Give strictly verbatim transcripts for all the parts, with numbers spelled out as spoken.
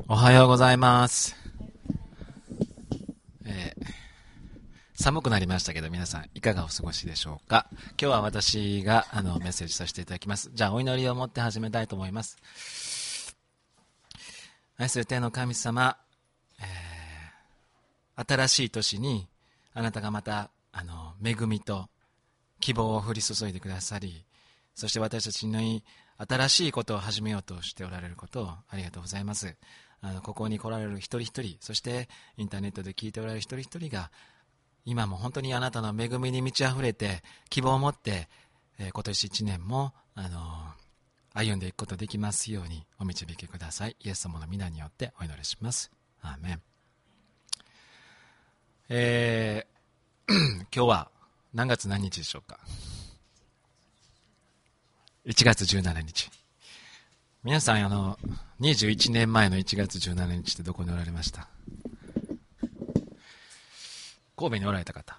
おはようございます。えー、寒くなりましたけど皆さんいかがお過ごしでしょうか。今日は私があのメッセージさせていただきます。じゃあお祈りを持って始めたいと思います。愛する天の神様、えー、新しい年にあなたがまたあの恵みと希望を降り注いでくださり、そして私たちに新しいことを始めようとしておられることをありがとうございます。あのここに来られる一人一人、そしてインターネットで聞いておられる一人一人が今も本当にあなたの恵みに満ち溢れて希望を持って、えー、今年一年もあの歩んでいくことができますようにお導きください。イエス様の皆によってお祈りします。アーメン。えー、今日は何月何日でしょうか。いちがつじゅうしちにち。皆さんあのにじゅういちねんまえのいちがつじゅうしちにちってどこにおられました？神戸におられた方、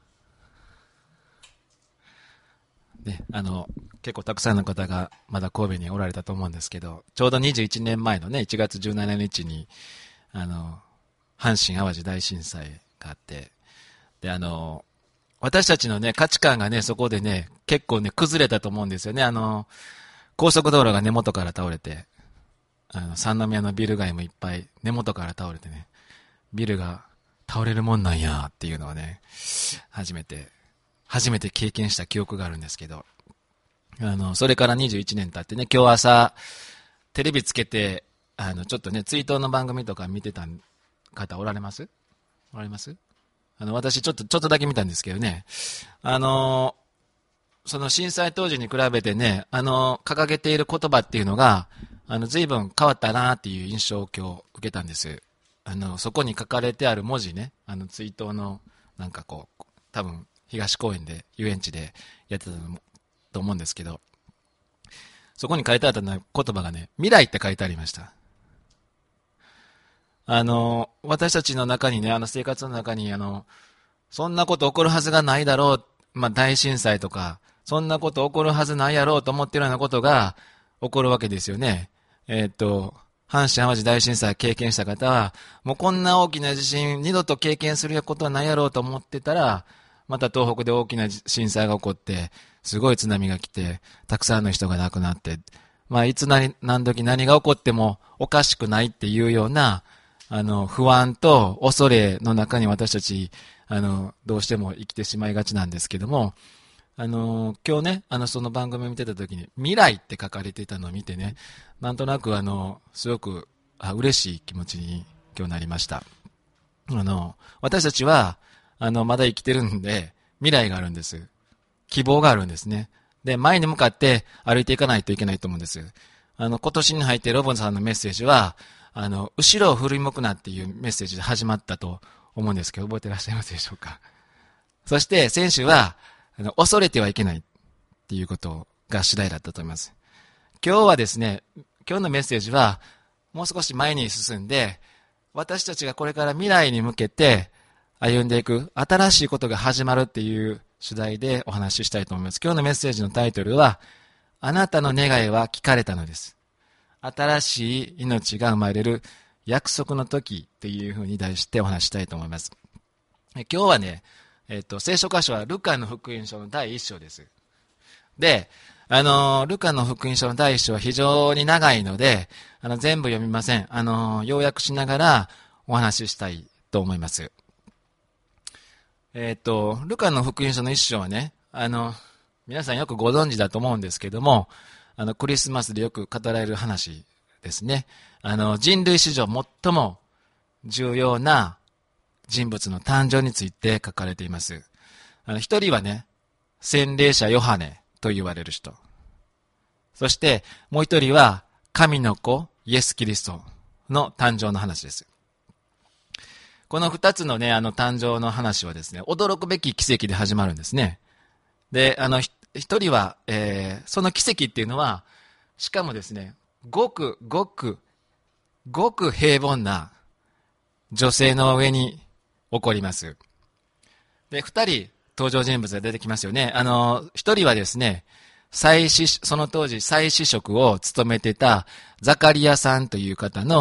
ね、あの結構たくさんの方がまだ神戸におられたと思うんですけど、ちょうどにじゅういちねんまえの、ね、いちがつじゅうしちにちにあの阪神・淡路大震災があって、であの私たちの、ね、価値観が、ね、そこで、ね、結構、ね、崩れたと思うんですよね。あの高速道路が根元から倒れて、あの三宮のビル街もいっぱい根元から倒れてね、ビルが倒れるもんなんやっていうのをね、初めて初めて経験した記憶があるんですけど、あのそれからにじゅういちねん経ってね、今日朝テレビつけてあのちょっとね追悼の番組とか見てた方おられますおられますあの私ちょっとちょっとだけ見たんですけどね、あのその震災当時に比べてね、あの掲げている言葉っていうのがあの随分変わったなっていう印象を今日受けたんです。あのそこに書かれてある文字ね、あの追悼のなんかこう多分東公園で遊園地でやってたと思うんですけど、そこに書いてあった言葉がね、未来って書いてありました。あの私たちの中にね、あの生活の中にあのそんなこと起こるはずがないだろう、まあ、大震災とかそんなこと起こるはずないやろうと思っているようなことが起こるわけですよね。えー、っと阪神・淡路大震災経験した方は、もうこんな大きな地震二度と経験することはないやろうと思ってたら、また東北で大きな震災が起こってすごい津波が来てたくさんの人が亡くなって、まあ、いつ何何時何が起こってもおかしくないっていうようなあの不安と恐れの中に私たちあのどうしても生きてしまいがちなんですけども、あの今日ね、あのその番組を見てた時に未来って書かれていたのを見てね、なんとなくあのすごくあ嬉しい気持ちに今日なりました。あの私たちはあのまだ生きてるんで未来があるんです。希望があるんですね。で前に向かって歩いていかないといけないと思うんです。あの今年に入ってロボンさんのメッセージはあの後ろを振り向くなっていうメッセージで始まったと思うんですけど、覚えてらっしゃいますでしょうか。そして先週はあの恐れてはいけないっていうことが主題だったと思います。今日はですね、今日のメッセージはもう少し前に進んで、私たちがこれから未来に向けて歩んでいく新しいことが始まるっていう主題でお話ししたいと思います。今日のメッセージのタイトルは、あなたの願いは聞かれたのです。新しい命が生まれる約束の時というふうに題してお話したいと思います。今日はね、えっと、聖書箇所はルカの福音書のだいいっ章です。で、あの、ルカの福音書のだいいっ章は非常に長いので、あの、全部読みません。あの、要約しながらお話ししたいと思います。えっと、ルカの福音書のいっ章はね、あの、皆さんよくご存知だと思うんですけども、あの、クリスマスでよく語られる話ですね。あの、人類史上最も重要な人物の誕生について書かれています。あの一人はね、洗礼者ヨハネと言われる人。そしてもう一人は神の子イエス・キリストの誕生の話です。この二つのね、あの誕生の話はですね、驚くべき奇跡で始まるんですね。で、あの一人は、えー、その奇跡っていうのは、しかもですね、ごくごくごく平凡な女性の上に起こります。で、二人登場人物が出てきますよね。あの、一人はですね、祭司、その当時祭司職を務めてたザカリアさんという方の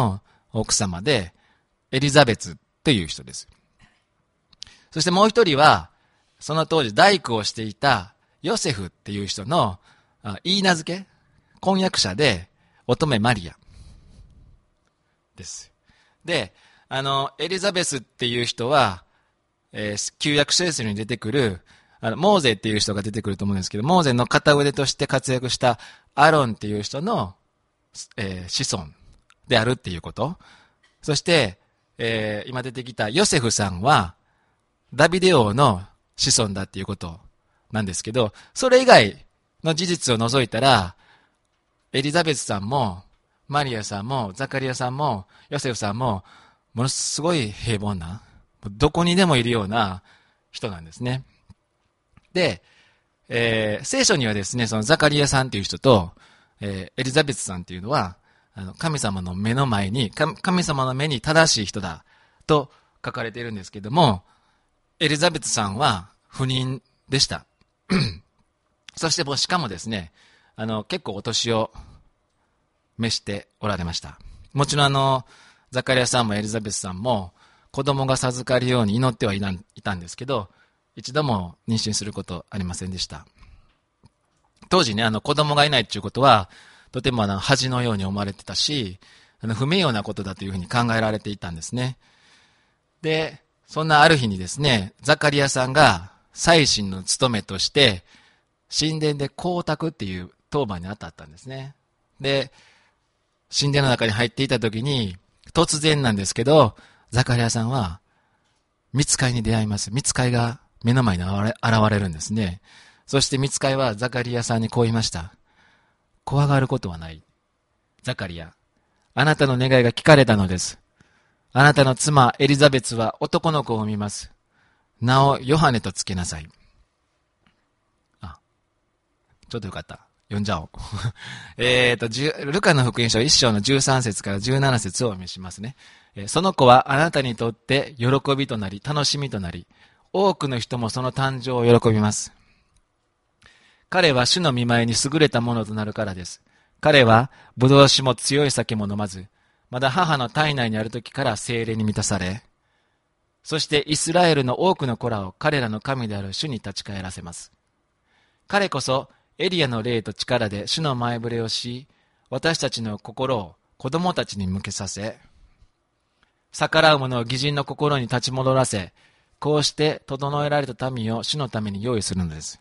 奥様で、エリザベツという人です。そしてもう一人は、その当時大工をしていたヨセフっていう人の言い名付け、婚約者で乙女マリアです。で、あの、エリザベスっていう人は、えー、旧約聖書に出てくる、あの、モーゼっていう人が出てくると思うんですけど、モーゼの片腕として活躍したアロンっていう人の、えー、子孫であるっていうこと。そして、えー、今出てきたヨセフさんは、ダビデ王の子孫だっていうことなんですけど、それ以外の事実を除いたら、エリザベスさんも、マリアさんも、ザカリアさんも、ヨセフさんも、ものすごい平凡な、どこにでもいるような人なんですね。で、えー、聖書にはですね、そのザカリアさんっていう人と、えー、エリザベスさんっていうのは、あの神様の目の前に、神様の目に正しい人だと書かれているんですけども、エリザベスさんは不妊でした。そしてしかもですね、あの結構お年を召しておられました。もちろんあのザカリアさんもエリザベスさんも子供が授かるように祈ってはいたんですけど、一度も妊娠することありませんでした。当時ね、あの子供がいないということはとてもあの恥のように思われてたし、あの不名誉なことだというふうに考えられていたんですね。で、そんなある日にですね、ザカリアさんが祭司の務めとして神殿で光沢っていう当番に当たったんですね。で、神殿の中に入っていた時に突然なんですけど、ザカリアさんは御使いに出会います。御使いが目の前に現れ、現れるんですね。そして御使いはザカリアさんにこう言いました。怖がることはない。ザカリア、あなたの願いが聞かれたのです。あなたの妻エリザベツは男の子を産みます。名をヨハネとつけなさい。あ、ちょっとよかった。読んじゃおう。えっと、ルカの福音書いっ章のじゅうさん節からじゅうなな節をお見せしますね。その子はあなたにとって喜びとなり、楽しみとなり、多くの人もその誕生を喜びます。彼は主の御前に優れたものとなるからです。彼は、ぶどう酒も強い酒も飲まず、まだ母の体内にある時から聖霊に満たされ、そしてイスラエルの多くの子らを彼らの神である主に立ち返らせます。彼こそ、エリアの霊と力で主の前触れをし、私たちの心を子供たちに向けさせ、逆らう者を義人の心に立ち戻らせ、こうして整えられた民を主のために用意するのです。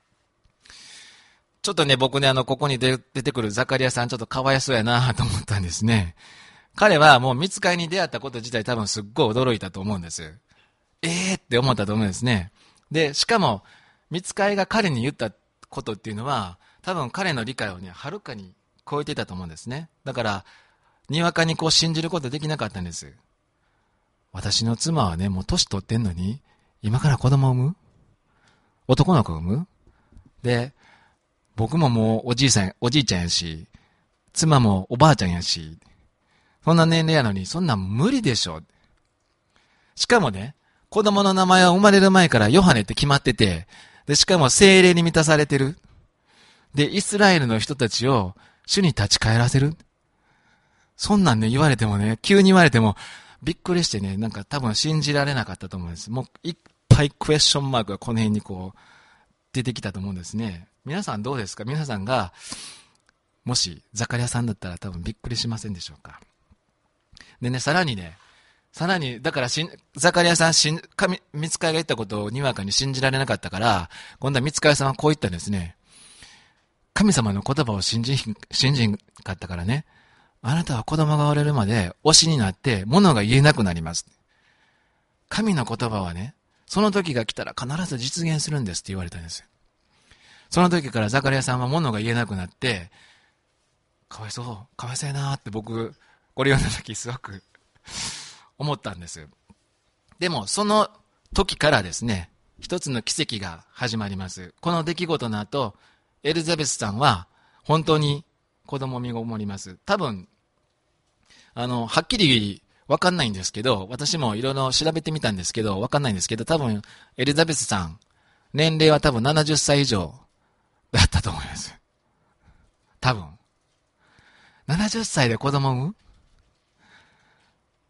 ちょっとね、僕ね、あの、ここに出てくるザカリアさん、ちょっとかわいそうやなと思ったんですね。彼はもう御使いに出会ったこと自体多分すっごい驚いたと思うんです。えーって思ったと思うんですね。で、しかも、御使いが彼に言ったことっていうのは、多分彼の理解をね、はるかに超えていたと思うんですね。だから、にわかにこう信じることできなかったんです。私の妻はね、もう年取ってんのに、今から子供を産む？男の子を産む？で、僕ももうおじいさん、おじいちゃんやし、妻もおばあちゃんやし、そんな年齢やのに、そんなん無理でしょ。しかもね、子供の名前は生まれる前からヨハネって決まってて、で、しかも聖霊に満たされてる。で、イスラエルの人たちを主に立ち返らせる。そんなんね、言われてもね、急に言われても、びっくりしてね、なんか多分信じられなかったと思うんです。もういっぱいクエスチョンマークがこの辺にこう、出てきたと思うんですね。皆さんどうですか？皆さんが、もしザカリアさんだったら多分びっくりしませんでしょうか？でね、さらにね、さらに、だからしザカリアさん、しん、神、御使いが言ったことをにわかに信じられなかったから、今度は御使いさんはこう言ったんですね。神様の言葉を信じ、信じんかったからね、あなたは子供がおれるまで推しになって物が言えなくなります。神の言葉はね、その時が来たら必ず実現するんですって言われたんですよ。その時からザカリアさんは物が言えなくなって、かわいそう、かわいそうやなって僕、これ読んだ時すごく思ったんです。でも、その時からですね、一つの奇跡が始まります。この出来事の後、エリザベスさんは本当に子供を身ごもります。多分、あの、はっきりわかんないんですけど、私もいろいろ調べてみたんですけど、わかんないんですけど、多分、エリザベスさん、年齢は多分ななじゅっさい以上だったと思います。多分。ななじゅっさいで子供を産む？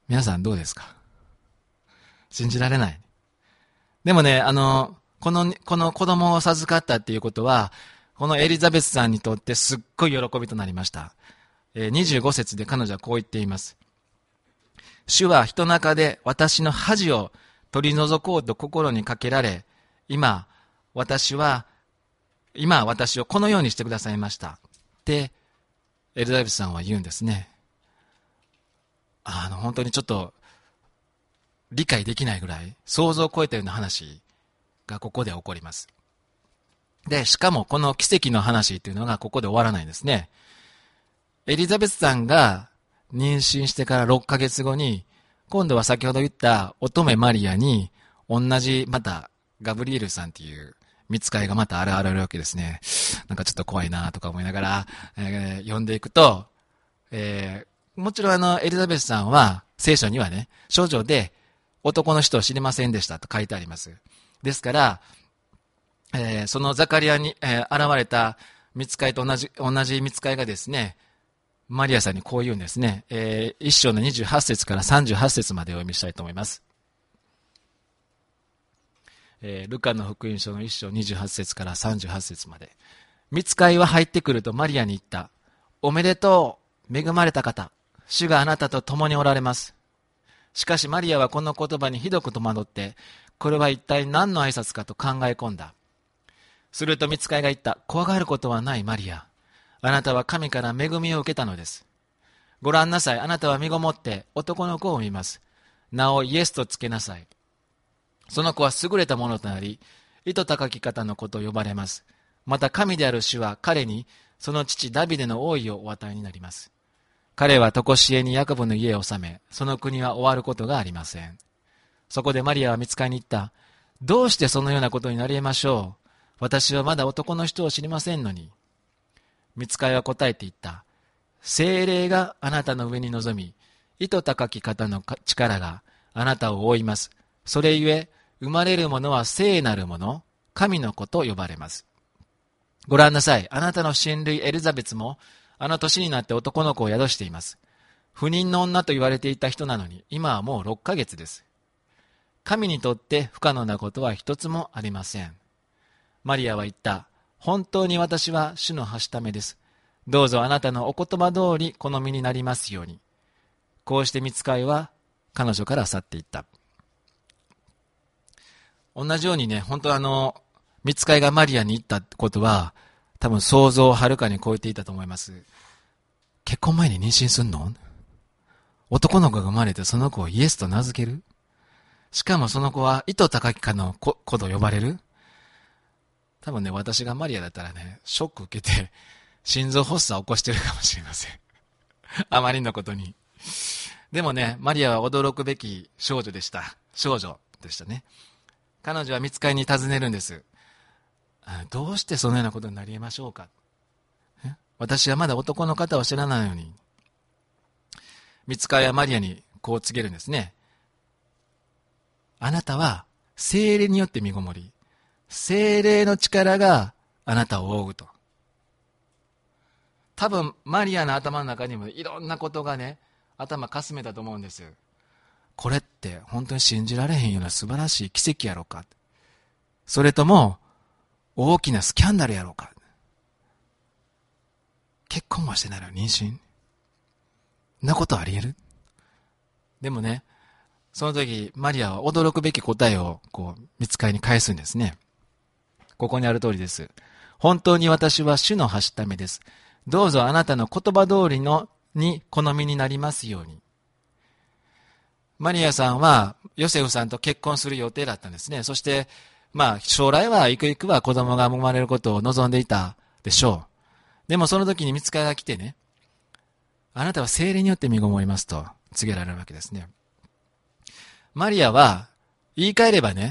皆さんどうですか？信じられない。でもね、あの、この、この子供を授かったっていうことは、このエリザベスさんにとってすっごい喜びとなりました。えー、にじゅうご節で彼女はこう言っています。主は人中で私の恥を取り除こうと心にかけられ、今、私は、今私をこのようにしてくださいました。って、エリザベスさんは言うんですね。あの、本当にちょっと、理解できないぐらい、想像を超えたような話がここで起こります。で、しかもこの奇跡の話っていうのがここで終わらないんですね。エリザベスさんが妊娠してからろっかげつごに、今度は先ほど言った乙女マリアに、同じ、また、ガブリエルさんっていう見つかいがまた現れるわけですね。なんかちょっと怖いなとか思いながら、えー、読んでいくと、えー、もちろんあの、エリザベスさんは、聖書にはね、少女で男の人を知りませんでしたと書いてあります。ですから、えー、そのザカリアに、えー、現れた見つかいと同じ、同じ見つかいがですね、マリアさんにこう言うんですね。えー、一章のにじゅうはち節からさんじゅうはち節までお読みしたいと思います。えー、ルカの福音書の一章にじゅうはち節からさんじゅうはち節まで。見つかいは入ってくるとマリアに言った。おめでとう、恵まれた方。主があなたと共におられます。しかしマリアはこの言葉にひどく戸惑って、これは一体何の挨拶かと考え込んだ。すると見つかいが言った。怖がることはないマリア。あなたは神から恵みを受けたのです。ご覧なさい。あなたは身ごもって男の子を産みます。名をイエスとつけなさい。その子は優れたものとなり、意図高き方の子と呼ばれます。また神である主は彼にその父ダビデの王位をお与えになります。彼は常しえにヤコブの家を治め、その国は終わることがありません。そこでマリアは見つかいに言った。どうしてそのようなことになり得ましょう。私はまだ男の人を知りませんのに。見つかいは答えて言った。聖霊があなたの上に臨み、意図高き方の力があなたを覆います。それゆえ、生まれるものは聖なるもの、神の子と呼ばれます。ご覧なさい。あなたの親類エリザベツも、あの年になって男の子を宿しています。不妊の女と言われていた人なのに、今はもうろっかげつです。神にとって不可能なことは一つもありません。マリアは言った。本当に私は主のはしためです。どうぞあなたのお言葉通り好みになりますように。こうして見つかいは彼女から去っていった。同じようにね、本当あの、見つかいがマリアに言ったことは、多分想像をはるかに超えていたと思います。結婚前に妊娠すんの？男の子が生まれてその子をイエスと名付ける？しかもその子は意図高きかの子と呼ばれる？多分ね、私がマリアだったらね、ショック受けて、心臓発作を起こしてるかもしれません。あまりのことに。でもね、マリアは驚くべき少女でした。少女でしたね。彼女は見つかいに尋ねるんです。どうしてそのようなことになり得ましょうか。私はまだ男の方を知らないのに。見つかいはマリアにこう告げるんですね。あなたは聖霊によって身ごもり、聖霊の力があなたを覆うと。多分マリアの頭の中にもいろんなことがね、頭かすめたと思うんです。これって本当に信じられへんような素晴らしい奇跡やろうか。それとも大きなスキャンダルやろうか。結婚もしてないのに妊娠？なことあり得る？でもね、その時マリアは驚くべき答えをこう見つかいに返すんですね。ここにある通りです。本当に私は主のはしためです。どうぞあなたの言葉通りのに好みになりますように。マリアさんはヨセフさんと結婚する予定だったんですね。そしてまあ将来はゆくゆくは子供が生まれることを望んでいたでしょう。でもその時に見つかいが来てね、あなたは聖霊によって身ごもりますと告げられるわけですね。マリアは言い換えればね、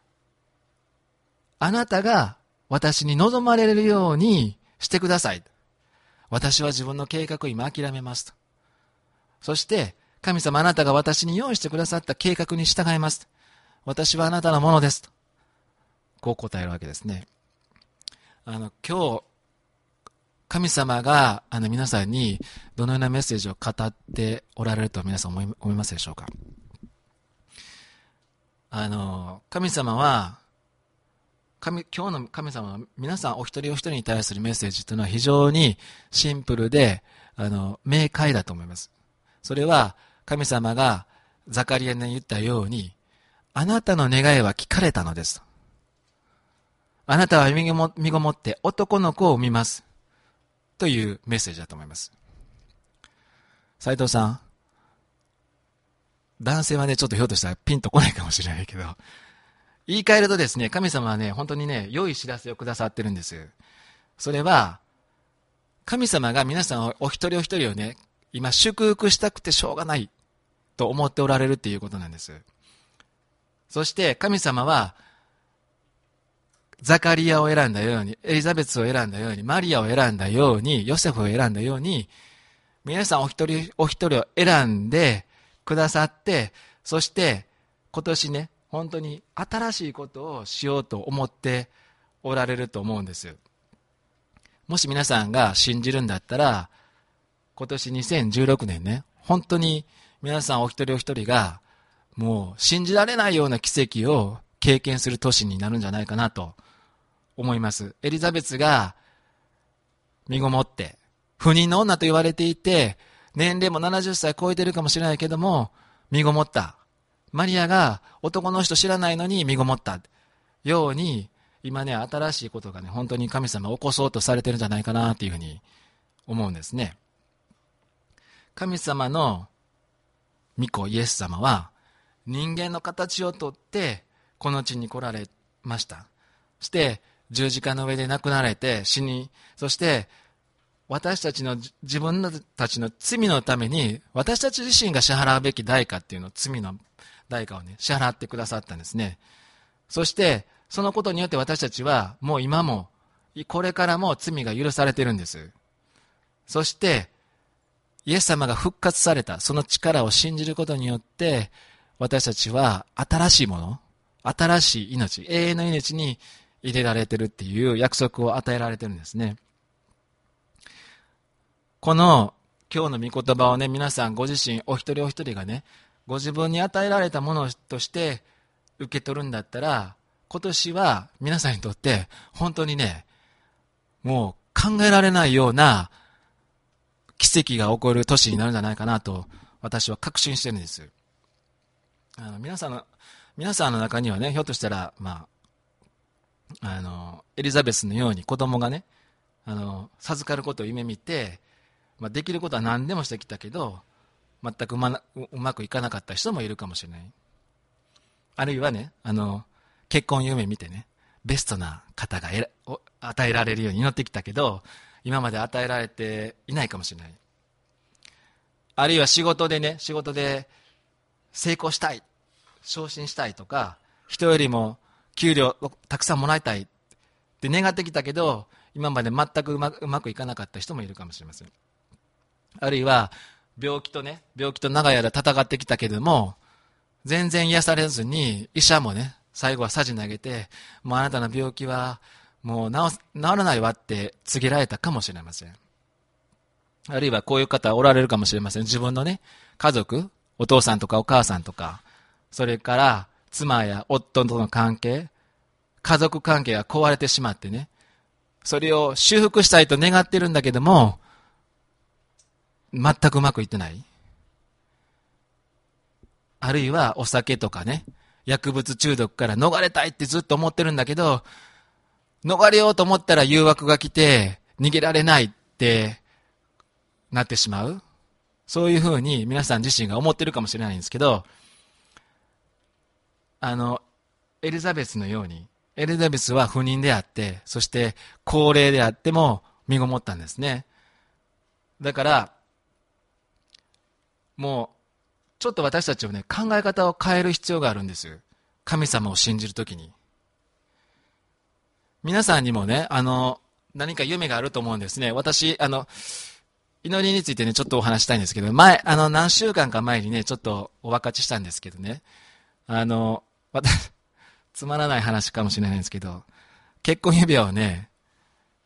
あなたが私に望まれるようにしてください。私は自分の計画を今諦めますと。そして神様、あなたが私に用意してくださった計画に従います。私はあなたのものですと。こう答えるわけですね。あの、今日神様があの皆さんにどのようなメッセージを語っておられると皆さん思い、思いますでしょうか。あの神様は神今日の神様は皆さんお一人お一人に対するメッセージというのは非常にシンプルであの明快だと思います。それは神様がザカリアに言ったように、あなたの願いは聞かれたのです。あなたは身ごも、身ごもって男の子を産みます。というメッセージだと思います。斉藤さん、男性はね、ちょっとひょっとしたらピンとこないかもしれないけど、言い換えるとですね、神様はね、本当にね、良い知らせをくださってるんです。それは、神様が皆さんお一人お一人をね、今祝福したくてしょうがないと思っておられるっていうことなんです。そして神様は、ザカリアを選んだように、エリザベスを選んだように、マリアを選んだように、ヨセフを選んだように、皆さんお一人お一人を選んでくださって、そして今年ね、本当に新しいことをしようと思っておられると思うんです。もし皆さんが信じるんだったら、今年にせんじゅうろくねんね、本当に皆さんお一人お一人が、もう信じられないような奇跡を経験する年になるんじゃないかなと思います。エリザベスが身ごもって、不妊の女と言われていて、年齢もななじゅっさい超えてるかもしれないけども、身ごもった。マリアが男の人知らないのに身ごもったように、今ね、新しいことがね、本当に神様を起こそうとされてるんじゃないかなというふうに思うんですね。神様の御子イエス様は、人間の形をとってこの地に来られました。そして十字架の上で亡くなられて死に、そして私たちの自分たちの罪のために私たち自身が支払うべき代価っていうのを、罪の代価をね、支払ってくださったんですね。そしてそのことによって私たちはもう今もこれからも罪が許されているんです。そしてイエス様が復活されたその力を信じることによって、私たちは新しいもの、新しい命、永遠の命に入れられているっていう約束を与えられているんですね。この今日の御言葉をね、皆さんご自身お一人お一人がね、ご自分に与えられたものとして受け取るんだったら、今年は皆さんにとって本当にね、もう考えられないような奇跡が起こる年になるんじゃないかなと私は確信してるんです。あの皆さんの皆さんの中にはね、ひょっとしたら、まあ、あのエリザベスのように子供がね、あの授かることを夢見て、まあ、できることは何でもしてきたけど全くうまな、うまくいかなかった人もいるかもしれない。あるいはね、あの結婚夢見てね、ベストな方がえら与えられるように祈ってきたけど今まで与えられていないかもしれない。あるいは仕事でね、仕事で成功したい、昇進したいとか、人よりも給料をたくさんもらいたいって願ってきたけど今まで全くうまく、うまくいかなかった人もいるかもしれません。あるいは病気とね、病気と長い間戦ってきたけども全然癒されずに、医者もね、最後はさじ投げて、もうあなたの病気はもう治、治らないわって告げられたかもしれません。あるいはこういう方おられるかもしれません。自分のね、家族、お父さんとかお母さんとか、それから妻や夫との関係、家族関係が壊れてしまってね、それを修復したいと願ってるんだけども全くうまくいってない。あるいはお酒とかね、薬物中毒から逃れたいってずっと思ってるんだけど、逃れようと思ったら誘惑が来て逃げられないってなってしまう。そういうふうに皆さん自身が思ってるかもしれないんですけど、あのエリザベスのように、エリザベスは不妊であって、そして高齢であっても身ごもったんですね。だからもうちょっと私たちはね、考え方を変える必要があるんです。神様を信じるときに。皆さんにもね、あの何か夢があると思うんですね。私あの祈りについてね、ちょっとお話したいんですけど、前あの何週間か前にね、ちょっとお分かちしたんですけどね、あの私つまらない話かもしれないんですけど、結婚指輪をね、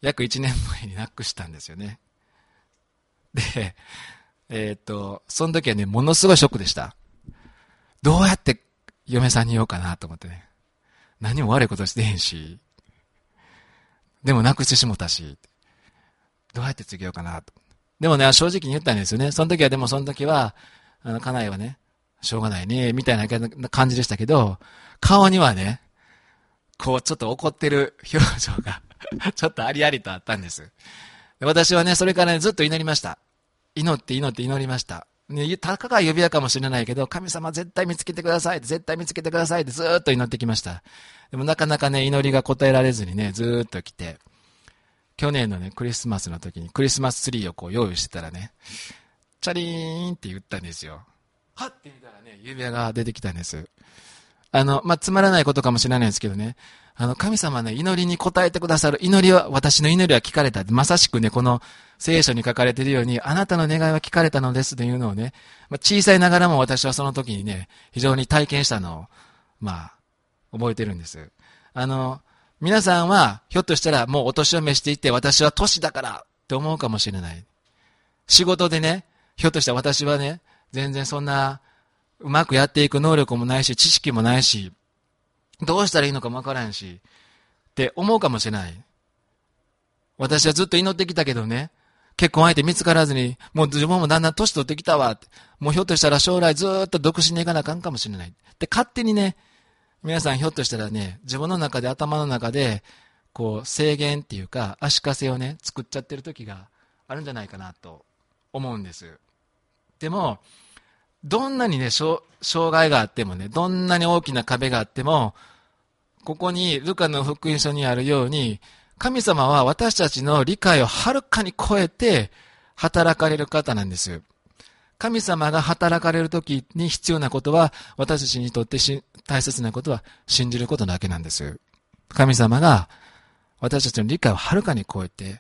約いちねんまえに亡くしたんですよね。で、えーっと、その時はね、ものすごいショックでした。どうやって嫁さんに言おうかなと思ってね。何も悪いことしてへんし、でも亡くしてしもたし、どうやって告げようかなと。でもね、正直に言ったんですよね。その時は、でもその時は、あの、家内はね、しょうがないね、みたいな感じでしたけど、顔にはね、こう、ちょっと怒ってる表情が、ちょっとありありとあったんです。で私はね、それからね、ずっと祈りました。祈って祈って祈りました。ね、たかが指輪かもしれないけど、神様絶対見つけてください、絶対見つけてくださいってずーっと祈ってきました。でもなかなかね、祈りが答えられずにね、ずーっと来て、去年のね、クリスマスの時にクリスマスツリーをこう用意してたらね、チャリーンって言ったんですよ。はって見たらね、指輪が出てきたんです。あの、まあ、つまらないことかもしれないんですけどね、あの、神様ね、祈りに応えてくださる。祈りは、私の祈りは聞かれた。まさしくね、この聖書に書かれているように、あなたの願いは聞かれたのですというのをね、まあ、小さいながらも私はその時にね、非常に体験したのを、まあ、覚えてるんです。あの、皆さんは、ひょっとしたらもうお年を召していて、私は年だからって思うかもしれない。仕事でね、ひょっとしたら私はね、全然そんな、うまくやっていく能力もないし、知識もないし、どうしたらいいのかもわからんし、って思うかもしれない。私はずっと祈ってきたけどね、結婚相手見つからずに、もう自分もだんだん年取ってきたわって、もうひょっとしたら将来ずーっと独身でいかなあかんかもしれない。で、勝手にね、皆さんひょっとしたらね、自分の中で、頭の中で、こう、制限っていうか、足かせをね、作っちゃってる時があるんじゃないかなと思うんです。でも、どんなにね、障害があってもね、どんなに大きな壁があっても、ここにルカの福音書にあるように、神様は私たちの理解をはるかに超えて働かれる方なんです。神様が働かれるときに必要なことは、私たちにとってし大切なことは信じることだけなんです。神様が私たちの理解をはるかに超えて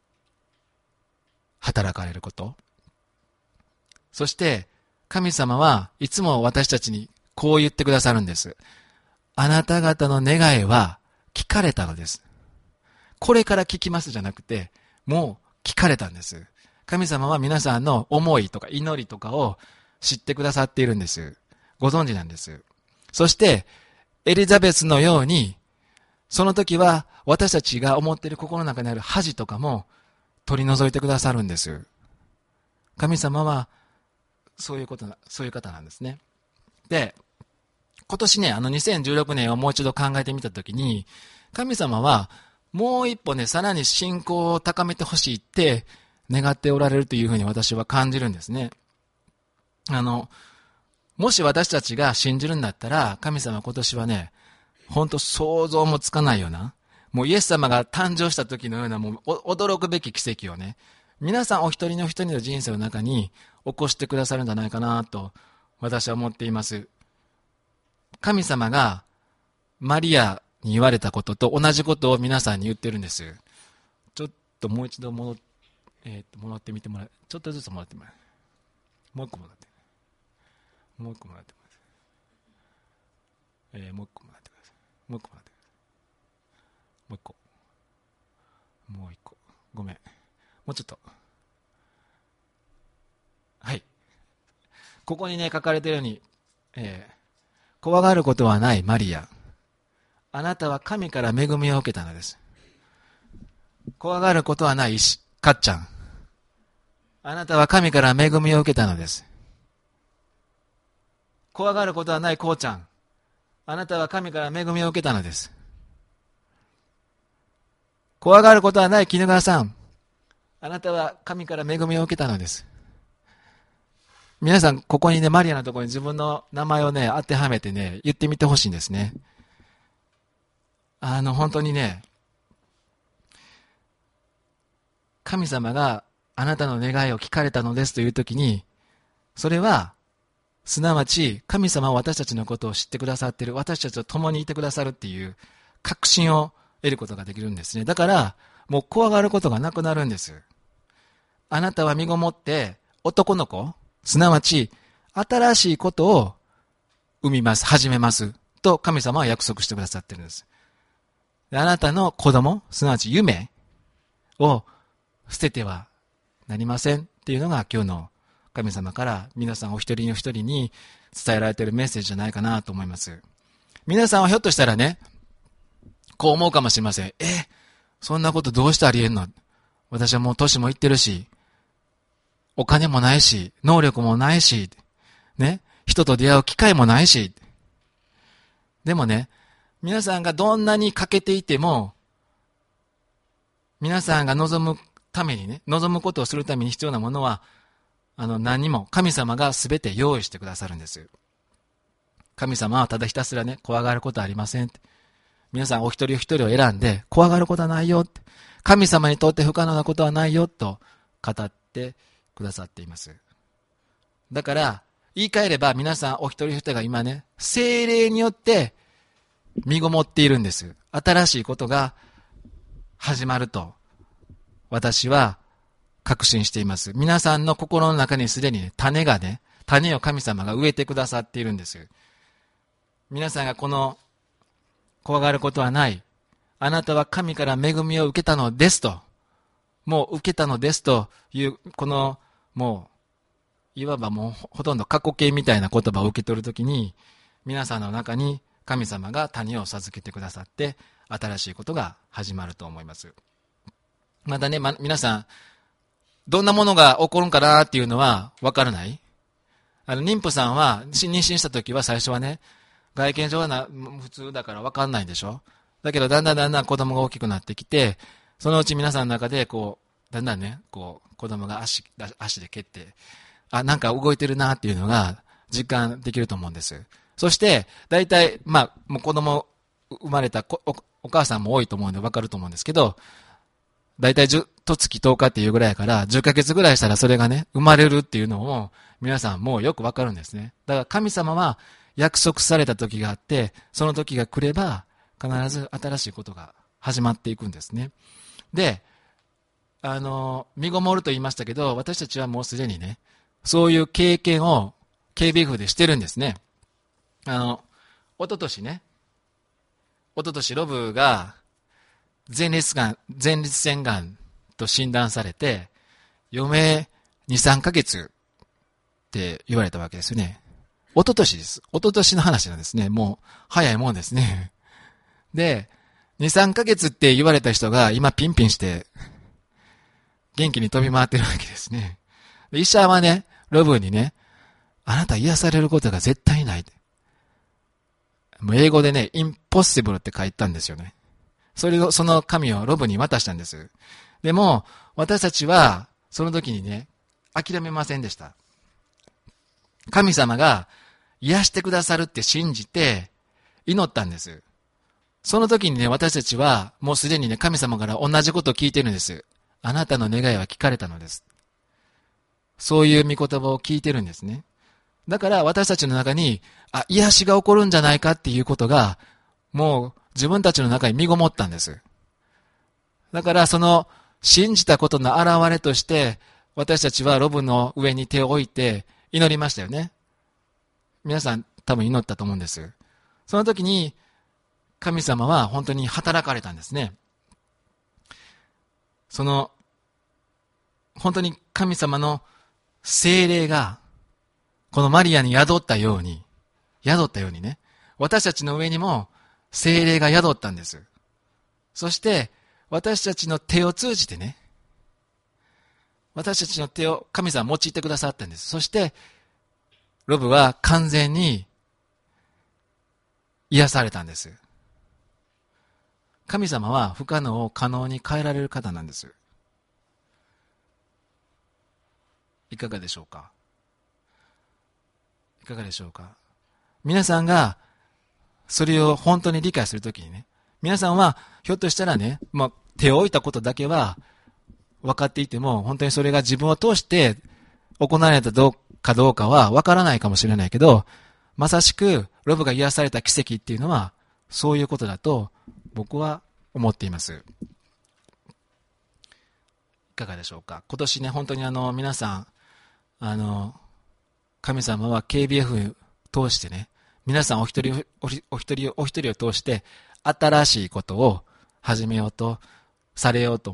働かれること。そして、神様はいつも私たちにこう言ってくださるんです。あなた方の願いは聞かれたのです。これから聞きますじゃなくて、もう聞かれたんです。神様は皆さんの思いとか祈りとかを知ってくださっているんです。ご存知なんです。そして、エリザベスのように、その時は私たちが思っている心の中にある恥とかも取り除いてくださるんです。神様はそういうことな、そういう方なんですね。で、今年ね、あのにせんじゅうろくねんをもう一度考えてみたときに、神様はもう一歩ね、さらに信仰を高めてほしいって願っておられるというふうに私は感じるんですね。あの、もし私たちが信じるんだったら、神様は今年はね、本当想像もつかないような、もうイエス様が誕生した時のような、もう驚くべき奇跡をね、皆さんお一人の一人の人生の中に起こしてくださるんじゃないかなと私は思っています。神様がマリアに言われたことと同じことを皆さんに言ってるんです。ちょっともう一度戻っ、えー、と戻ってみてもらう。ちょっとずつ戻ってもらう。もう一個戻って。もう一個戻ってもらう。えー、もう一個戻ってください。もう一個戻ってください。もう一個。もう一個。ごめん。もうちょっと。はい。ここにね、書かれているように、えー、怖がることはないマリア。あなたは神から恵みを受けたのです。怖がることはないかっちゃん。あなたは神から恵みを受けたのです。怖がることはないこうちゃん。あなたは神から恵みを受けたのです。怖がることはない絹川さん。あなたは神から恵みを受けたのです。皆さん、ここにね、マリアのところに自分の名前をね、当てはめてね、言ってみてほしいんですね。あの、本当にね、神様があなたの願いを聞かれたのですというときに、それは、すなわち、神様は私たちのことを知ってくださっている、私たちと共にいてくださるっていう確信を得ることができるんですね。だから、もう怖がることがなくなるんです。あなたは身ごもって男の子、すなわち新しいことを生みます、始めますと神様は約束してくださっているんです。あなたの子供、すなわち夢、 を捨ててはなりませんっていうのが今日の神様から皆さんお一人お一人に伝えられているメッセージじゃないかなと思います。皆さんはひょっとしたらね、こう思うかもしれません。え、そんなことどうしてありえんの？私はもう年もいってるし、お金もないし、能力もないし、ね、人と出会う機会もないし。でもね、皆さんがどんなに欠けていても、皆さんが望むためにね、望むことをするために必要なものは、あの、何も神様がすべて用意してくださるんです。神様はただひたすらね、怖がることはありません。皆さんお一人お一人を選んで、怖がることはないよ。神様にとって不可能なことはないよ、と語ってくださっています。だから、言い換えれば皆さんお一人お一人が今ね、聖霊によって身ごもっているんです。新しいことが始まると、私は確信しています。皆さんの心の中にすでに、ね、種がね、種を神様が植えてくださっているんです。皆さんがこの、怖がることはない。あなたは神から恵みを受けたのですと。もう受けたのですという、この、もう、いわばもうほとんど過去形みたいな言葉を受け取るときに、皆さんの中に神様が種を授けてくださって、新しいことが始まると思います。またね、ま、皆さん、どんなものが起こるんかなっていうのは分からない？あの、妊婦さんは、妊娠した時は最初はね、外見上はな普通だから分かんないでしょ？だけど、だんだんだんだん子供が大きくなってきて、そのうち皆さんの中で、こう、だんだんね、こう、子供が足、足で蹴って、あ、なんか動いてるなっていうのが実感できると思うんです。そして、大体、まあ、もう子供生まれた お, お母さんも多いと思うんで分かると思うんですけど、大体じゅう、とつきとおかっていうぐらいから、じゅっかげつぐらいしたらそれがね、生まれるっていうのを、皆さんもうよくわかるんですね。だから神様は約束された時があって、その時が来れば、必ず新しいことが始まっていくんですね。で、あの、身ごもると言いましたけど、私たちはもうすでにね、そういう経験を ケービーエフ でしてるんですね。あの、一昨年ね、一昨年ロブが、前立がん、前立腺がんと診断されて、余命に、さんかげつって言われたわけですよね。一昨年です。一昨年の話なんですね。もう、早いもんですね。で、に、さんかげつって言われた人が今ピンピンして、元気に飛び回ってるわけですね。医者はね、ロブにね、あなた癒されることが絶対ない。もう英語でね、impossible って書いたんですよね。それを、その紙をロブに渡したんです。でも、私たちは、その時にね、諦めませんでした。神様が癒してくださるって信じて、祈ったんです。その時にね、私たちは、もうすでにね、神様から同じことを聞いてるんです。あなたの願いは聞かれたのです。そういう御言葉を聞いてるんですね。だから私たちの中に、あ、癒しが起こるんじゃないかっていうことが、もう自分たちの中に身ごもったんです。だからその信じたことの表れとして、私たちはロブの上に手を置いて祈りましたよね。皆さん多分祈ったと思うんです。その時に神様は本当に働かれたんですね。その、本当に神様の聖霊が、このマリアに宿ったように、宿ったようにね、私たちの上にも聖霊が宿ったんです。そして、私たちの手を通じてね、私たちの手を神様用いてくださったんです。そして、ロブは完全に癒されたんです。神様は不可能を可能に変えられる方なんです。いかがでしょうか？いかがでしょうか？皆さんがそれを本当に理解するときにね、皆さんはひょっとしたらね、まあ、手を置いたことだけは分かっていても、本当にそれが自分を通して行われたどうかどうかは分からないかもしれないけど、まさしくロブが癒された奇跡っていうのはそういうことだと僕は思っています。いかがでしょうか？今年ね、本当にあの皆さん、あの神様は ケービーエフ 通してね、皆さんお一人お一人お一人を通して新しいことを始めようとされようと思っ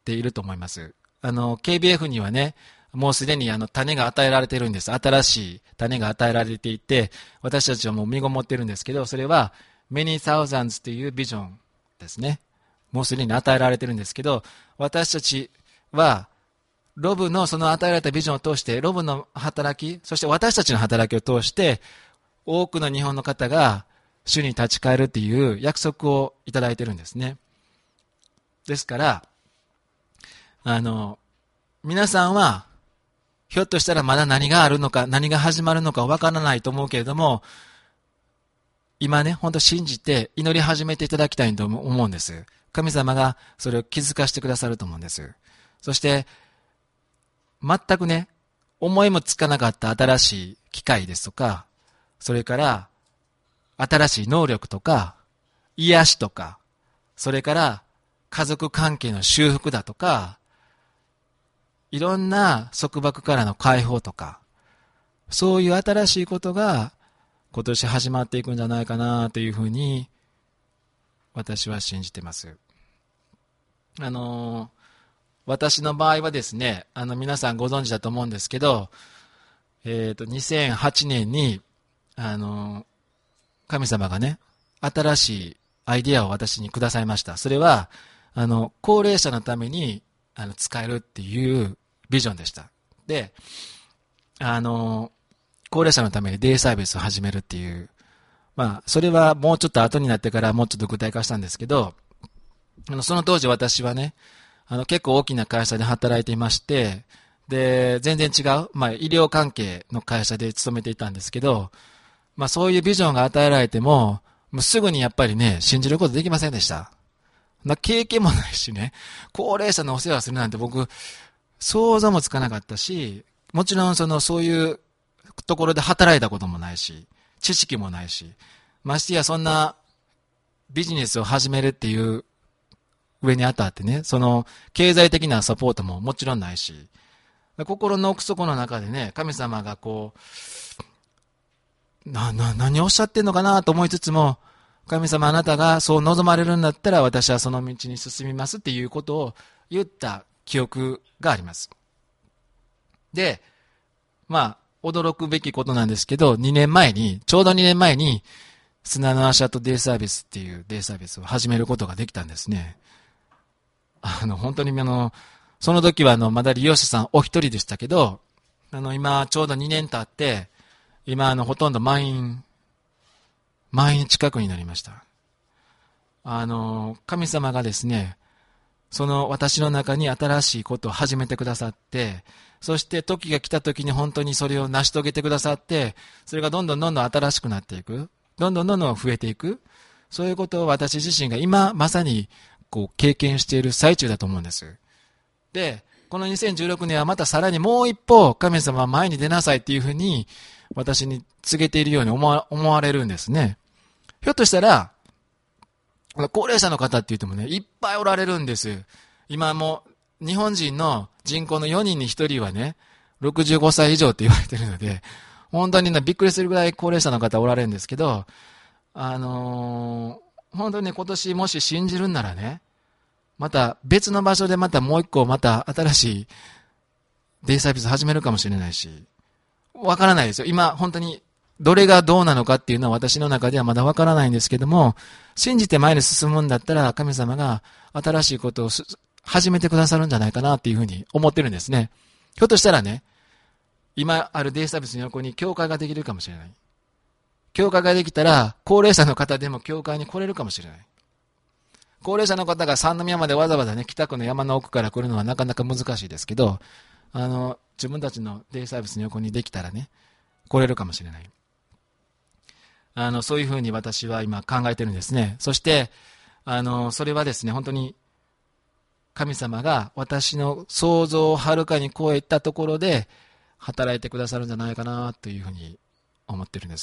っていると思います。あの、ケービーエフ にはね、もうすでにあの種が与えられているんです。新しい種が与えられていて、私たちはもう身ごもっているんですけど、それは many thousands というビジョンですね。もうすでに与えられているんですけど、私たちはロブのその与えられたビジョンを通して、ロブの働き、そして私たちの働きを通して、多くの日本の方が主に立ち返るっていう約束をいただいているんですね。ですから、あの、皆さんは、ひょっとしたらまだ何があるのか、何が始まるのかわからないと思うけれども、今ね、本当信じて祈り始めていただきたいと思うんです。神様がそれを気づかせてくださると思うんです。そして、全くね、思いもつかなかった新しい機会ですとか、それから新しい能力とか、癒しとか、それから家族関係の修復だとか、いろんな束縛からの解放とか、そういう新しいことが今年始まっていくんじゃないかなというふうに私は信じてます。あの、私の場合はですね、あの皆さんご存知だと思うんですけど、えっと、にせんはちねんに、あの、神様がね、新しいアイデアを私にくださいました。それは、あの、高齢者のために、あの、使えるっていうビジョンでした。で、あの、高齢者のためにデイサービスを始めるっていう、まあ、それはもうちょっと後になってからもうちょっと具体化したんですけど、あの、その当時私はね、あの、結構大きな会社で働いていまして、で、全然違う、まあ、医療関係の会社で勤めていたんですけど、まあ、そういうビジョンが与えられても、もうすぐにやっぱりね、信じることできませんでした。な経験もないしね、高齢者のお世話するなんて僕、想像もつかなかったし、もちろんその、そういうところで働いたこともないし、知識もないし、ましてやそんなビジネスを始めるっていう上にあたってね、その経済的なサポートももちろんないし、心の奥底の中でね、神様がこう、な、な、何をおっしゃってんのかなと思いつつも、神様あなたがそう望まれるんだったら私はその道に進みますっていうことを言った記憶があります。で、まあ、驚くべきことなんですけど、にねんまえに、ちょうどにねんまえに、砂の足跡デイサービスっていうデイサービスを始めることができたんですね。あの、本当にあの、その時はあの、まだ利用者さんお一人でしたけど、あの、今ちょうどにねん経って、今あの、ほとんど満員、満員近くになりました。あの、神様がですね、その私の中に新しいことを始めてくださって、そして時が来た時に本当にそれを成し遂げてくださって、それがどんどんどんどん新しくなっていく。どんどんどんどん増えていく。そういうことを私自身が今まさにこう経験している最中だと思うんです。で、このにせんじゅうろくねんはまたさらにもう一歩神様は前に出なさいっていうふうに私に告げているように思わ、思われるんですね。ひょっとしたら、高齢者の方って言ってもね、いっぱいおられるんです。今もう日本人の人口のよにんにひとりはね、ろくじゅうごさい以上って言われているので、本当にね、びっくりするぐらい高齢者の方おられるんですけど、あのー、本当にね、今年もし信じるんならね、また別の場所でまたもう一個また新しいデイサービス始めるかもしれないし、わからないですよ。今本当にどれがどうなのかっていうのは私の中ではまだわからないんですけども、信じて前に進むんだったら神様が新しいことを始めてくださるんじゃないかなっていうふうに思ってるんですね。ひょっとしたらね、今あるデイサービスの横に教会ができるかもしれない。教会ができたら高齢者の方でも教会に来れるかもしれない。高齢者の方が三宮までわざわざね、北区の山の奥から来るのはなかなか難しいですけど、あの、自分たちのデイサービスの横にできたらね、来れるかもしれない。あの、そういうふうに私は今考えてるんですね。そして、あの、それはですね、本当に神様が私の想像をはるかに超えたところで働いてくださるんじゃないかなというふうに思ってるんです。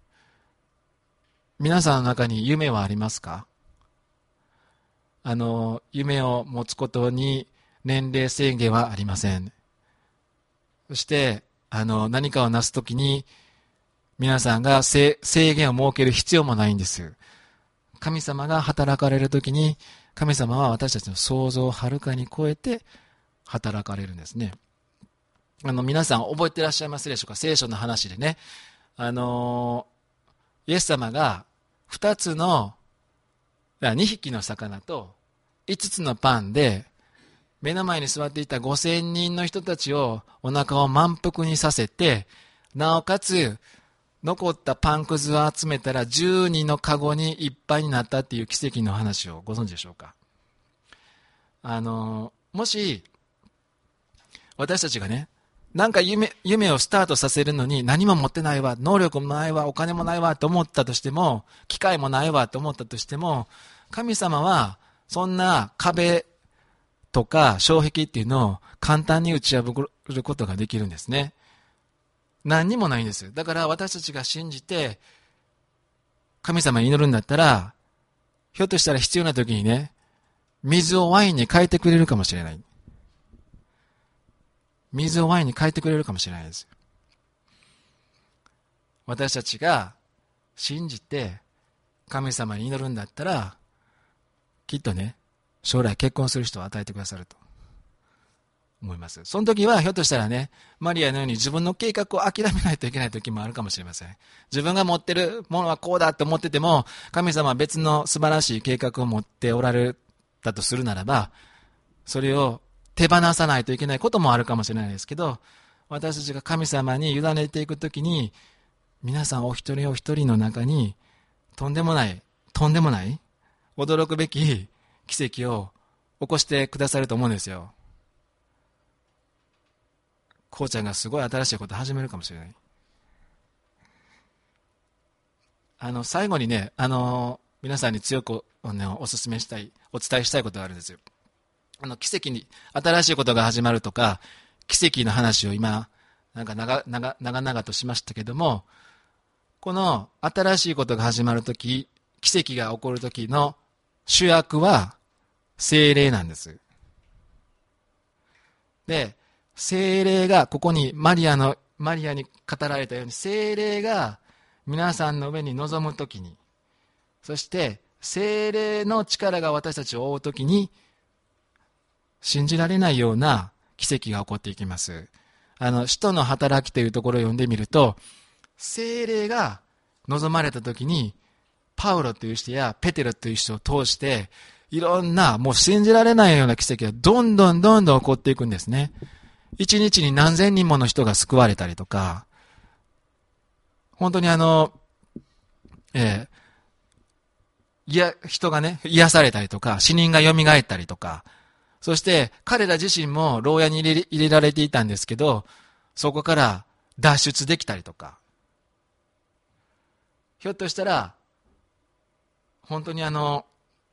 皆さんの中に夢はありますか？あの、夢を持つことに年齢制限はありません。そして、あの、何かをなすときに皆さんが制限を設ける必要もないんです。神様が働かれるときに神様は私たちの想像をはるかに超えて働かれるんですね。あの、皆さん覚えていらっしゃいますでしょうか？聖書の話でね、あのー、イエス様が二つの、二匹の魚と五つのパンで、目の前に座っていた五千人の人たちをお腹を満腹にさせて、なおかつ、残ったパンくずを集めたらじゅうにのカゴにいっぱいになったっていう奇跡の話をご存知でしょうか？あの、もし、私たちがね、なんか夢、夢をスタートさせるのに何も持ってないわ、能力もないわ、お金もないわと思ったとしても、機会もないわと思ったとしても、神様はそんな壁とか障壁っていうのを簡単に打ち破ることができるんですね。何にもないんです。だから私たちが信じて神様に祈るんだったら、ひょっとしたら必要な時にね、水をワインに変えてくれるかもしれない。水をワインに変えてくれるかもしれないです。私たちが信じて神様に祈るんだったら、きっとね、将来結婚する人を与えてくださると思います。その時はひょっとしたらね、マリアのように自分の計画を諦めないといけない時もあるかもしれません。自分が持ってるものはこうだと思ってても、神様は別の素晴らしい計画を持っておられたとするならば、それを手放さないといけないこともあるかもしれないですけど、私たちが神様に委ねていくときに、皆さんお一人お一人の中にとんでもない、とんでもない驚くべき奇跡を起こしてくださると思うんですよ。こうちゃんがすごい新しいことを始めるかもしれない。あの最後にね、あの皆さんに強く、ね、お勧めしたい、お伝えしたいことがあるんですよ。あの奇跡に、新しいことが始まるとか、奇跡の話を今、なんか長々、長々としましたけども、この新しいことが始まるとき、奇跡が起こるときの主役は聖霊なんです。で、聖霊が、ここにマリアの、マリアに語られたように、聖霊が皆さんの上に臨むときに、そして聖霊の力が私たちを覆うときに、信じられないような奇跡が起こっていきます。あの、使徒の働きというところを読んでみると、聖霊が望まれたときに、パウロという人やペテロという人を通して、いろんな、もう信じられないような奇跡がどんどんどんどん起こっていくんですね。一日に何千人もの人が救われたりとか、本当にあの、えー、いや、人がね、癒されたりとか、死人が蘇ったりとか、そして彼ら自身も牢屋に入れ、入れられていたんですけど、そこから脱出できたりとか、ひょっとしたら、本当にあの、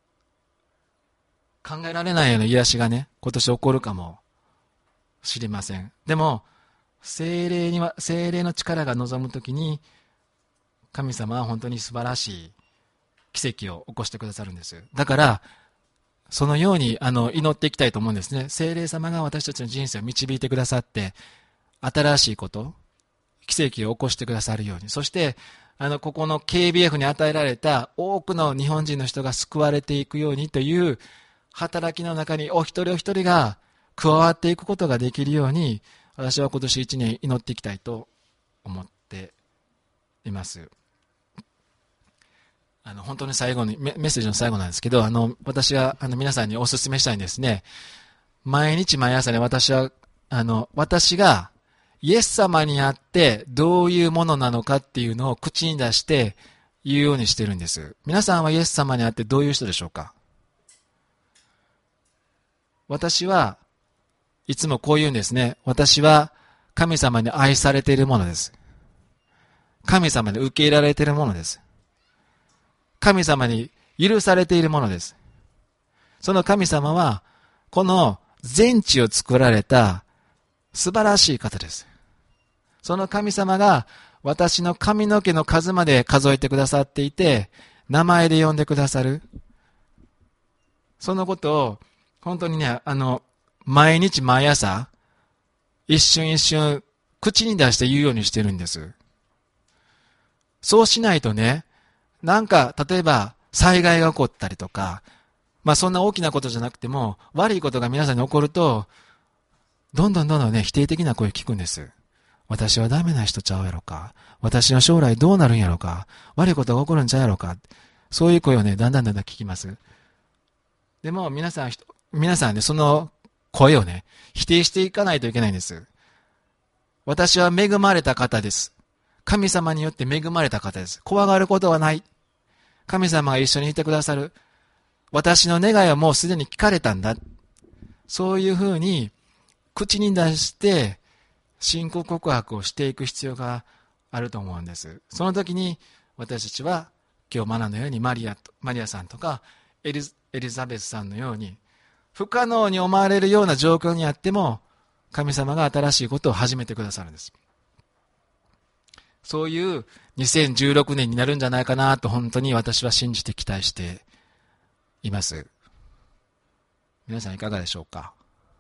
考えられないような癒しがね、今年起こるかもしれません。でも、聖霊には、聖霊の力が望むときに、神様は本当に素晴らしい奇跡を起こしてくださるんです。だから、そのようにあの祈っていきたいと思うんですね。聖霊様が私たちの人生を導いてくださって、新しいこと、奇跡を起こしてくださるように。そして、あの、ここの ケービーエフ に与えられた多くの日本人の人が救われていくようにという働きの中にお一人お一人が加わっていくことができるように、私は今年一年祈っていきたいと思っています。あの、本当に最後に、メッセージの最後なんですけど、あの、私は、あの、皆さんにお勧めしたいんですね。毎日毎朝ね、私は、あの、私が、イエス様にあってどういうものなのかっていうのを口に出して言うようにしてるんです。皆さんはイエス様にあってどういう人でしょうか？私はいつもこう言うんですね。私は神様に愛されているものです。神様に受け入れられているものです。神様に許されているものです。その神様はこの全地を作られた素晴らしい方です。その神様が私の髪の毛の数まで数えてくださっていて、名前で呼んでくださる。そのことを本当にね、あの、毎日毎朝、一瞬一瞬口に出して言うようにしてるんです。そうしないとね、なんか例えば災害が起こったりとか、 まあそんな大きなことじゃなくても、悪いことが皆さんに起こると、どんどんどんどんね、否定的な声を聞くんです。私はダメな人ちゃうやろか。私の将来どうなるんやろか。悪いことが起こるんちゃうやろか。そういう声をね、だんだんだんだん聞きます。でも皆さん、皆さんね、その声をね、否定していかないといけないんです。私は恵まれた方です。神様によって恵まれた方です。怖がることはない。神様が一緒にいてくださる。私の願いはもうすでに聞かれたんだ。そういうふうに口に出して信仰告白をしていく必要があると思うんです。その時に私たちは今日学んだようにマリアと、マリアさんとかエリ、エリザベスさんのように不可能に思われるような状況にあっても神様が新しいことを始めてくださるんです。そういうにせんじゅうろくねんになるんじゃないかなと本当に私は信じて期待しています。皆さんいかがでしょうか。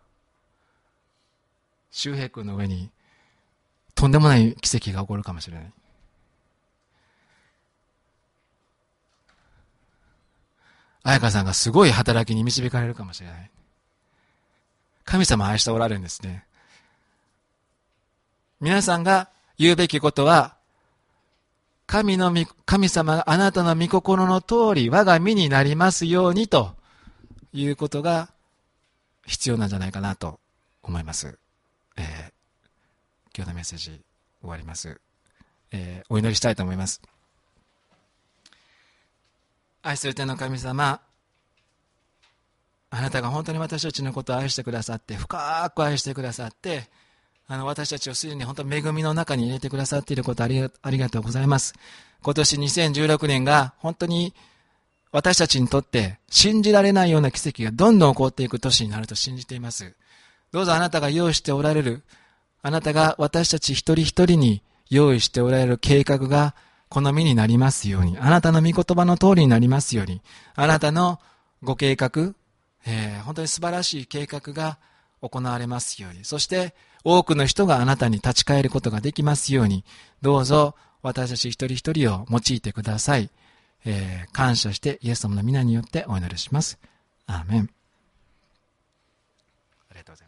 周平君の上にとんでもない奇跡が起こるかもしれない。彩香さんがすごい働きに導かれるかもしれない。神様を愛しておられるんですね。皆さんが言うべきことは、神の御、神様があなたの御心の通り我が身になりますようにということが必要なんじゃないかなと思います。えー、今日のメッセージ終わります。えー、お祈りしたいと思います。愛する天の神様、あなたが本当に私たちのことを愛してくださって、深く愛してくださって、あの私たちをすでに本当に恵みの中に入れてくださっていることをありが、ありがとうございます。今年にせんじゅうろくねんが本当に私たちにとって信じられないような奇跡がどんどん起こっていく年になると信じています。どうぞあなたが用意しておられる、あなたが私たち一人一人に用意しておられる計画が好みになりますように、あなたの御言葉の通りになりますように、あなたのご計画、えー、本当に素晴らしい計画が行われますように、そして多くの人があなたに立ち返ることができますように、どうぞ私たち一人一人を用いてください。えー、感謝してイエス様の皆によってお祈りします。アーメン。ありがとうございます。